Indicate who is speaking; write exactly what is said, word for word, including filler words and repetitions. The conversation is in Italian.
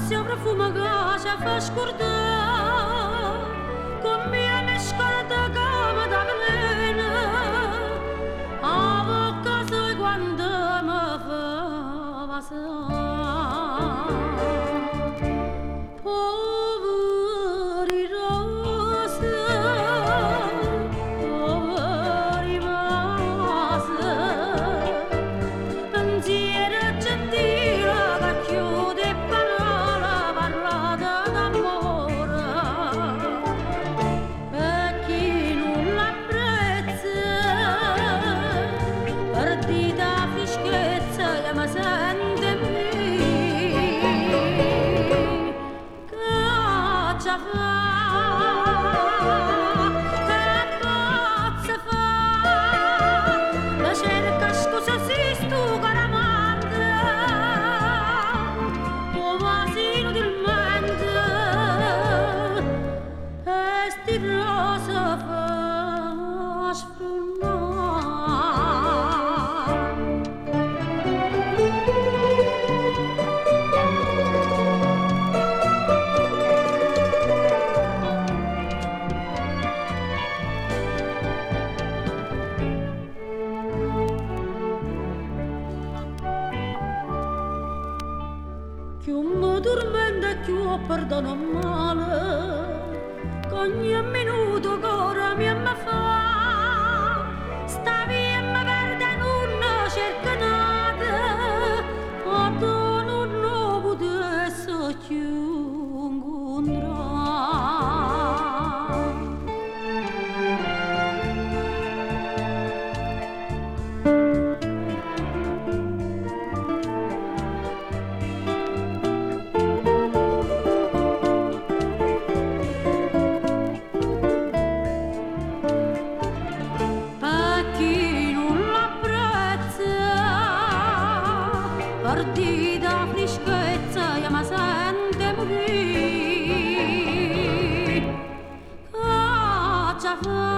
Speaker 1: sia profumo che ci fa scordare, con mia mescolata come da veleno, a bocca sua quando mi fa passare. Poveri rose, poveri vase, pensiero gentile che chiude parola parlata d'amore, per chi non l'apprezza, perdita fischezza che mi sente che fa, che pozza fa, la cerca scusa si stu caramanda, tuo vasino del mente, e sti rosa fa sfrunnare. Più mi tormenta e più perdono male, che ogni minuto che ora mi fa, sta via mi perde non cerca nada, ma tu non lo potessi più incontrare. Perdita freschezza che mi sente morire, che ci fa?